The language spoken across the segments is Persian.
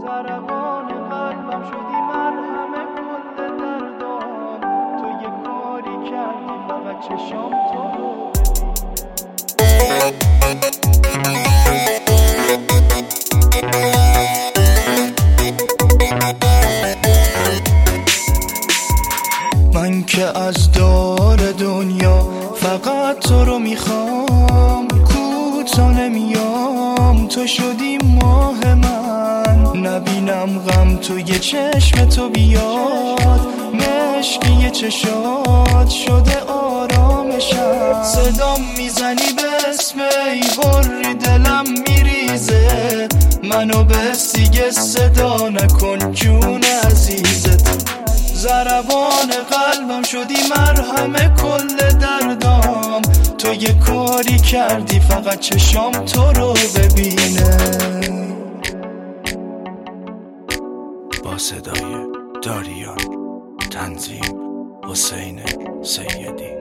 ضربان قلبم شدی مرهم کل دردام. تو یه کاری کردی فقط چشام تو رو من که از دار دنیا فقط تو رو میخوام، کوتا نمیام تو شدی ماه من. نبینم غم توی چشم تو بیاد، مشکی چشات شده آرامشم. صدام میزنی به اسم ای حری دلم میریزه، منو به سیگه صدا نکن جون عزیزت. ضربان قلبم شدی مرهم کل دردام. تو یه کاری کردی فقط چشام تو رو ببینه. با صدای داریان، تنظیم حسین سیدی.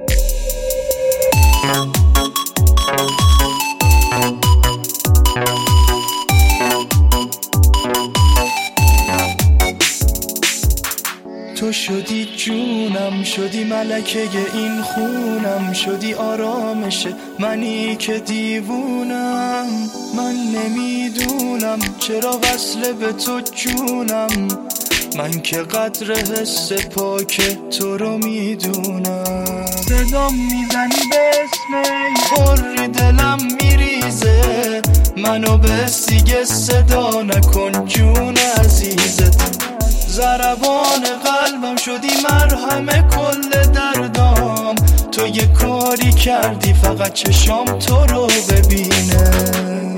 تو شدی جونم، شدی ملکه این خونم، شدی آرامش منی که دیوونم. من نمیدونم چرا وصله به تو جونم، من که قدر حس پاک تو رو میدونم. صدام میزنی به اسم ای حری دلم میریزه، منو به سیگه صدا نکن جون عزیزت. ضربان قلبم شدی مرهم کل دردام. تو یه کاری کردی فقط چشام تو رو ببینه.